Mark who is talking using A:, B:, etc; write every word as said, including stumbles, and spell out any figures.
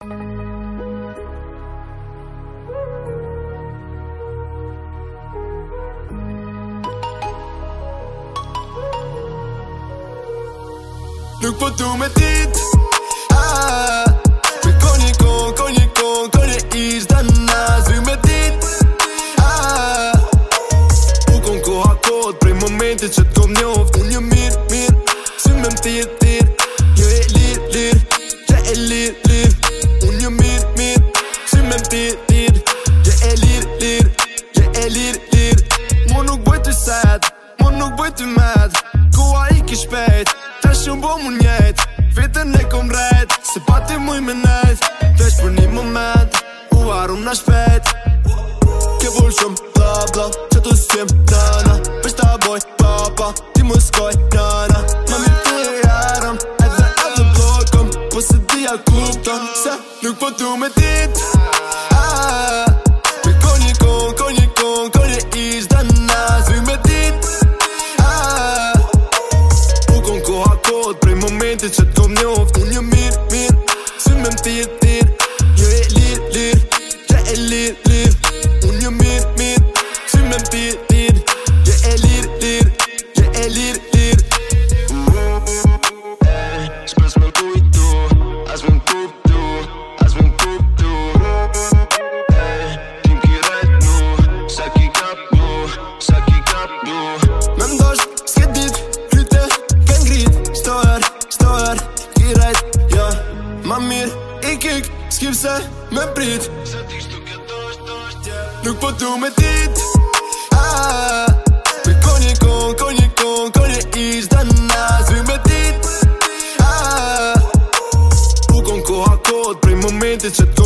A: Nuk po tu me dit ah, me konje kon, konje kon, konje ish da nas Vy me dit ah, u kon koha kod prej momentit që t'kom njoft Unë jë mirë, mirë, sy me m'tir, tir Jo e lir, lir, që e lir, lir Unë jë mirë, mirë, sy me m'tir, tir Jo e lir, lir, që e lir, lir Mo nuk bëj të sad, mo nuk bëj të mad Koha i ki shpejt Tash unë bo mu njet, vetën e kom rejt Se pati muj me nejt Vesh për një moment, u arum na shpejt Ke vull shumë, bla bla Që tu s'jem tëna Vesh ta boj, papa Ti mu s'koj, njëna Ma mi të e jarëm Edhe edhe blokëm Po se di a kupton Se nuk po tu me dit ah, me konje kon, konje kon Konje ish da nas Vy me dit prej momentit që t'kom njoft Unë jë mirë, mirë, sy me m'tir, tir Jo e lir, lir, që e lir, lir Unë jë mirë, mirë, sy me m'tir, tir Jo e lir, lir, që e lir, lir
B: S'pës me kujtu, as me m'kuptu, as me m'kuptu Tim ki rejt mu, sa ki kap mu, sa ki kap mu
A: Me m'dosht, s'ke dit, kryte, ke ngrit Stoher, stoher, ki rejt, ja Ma mirë, i kik, s'kip se me prit
B: Se ti shtu këtë osht, osht, yeah
A: Nuk po tu me dit ah, me konje kon, konje kon, konje ish da nas Vy me dit ah, u kon koha kod prej momentit që t'kom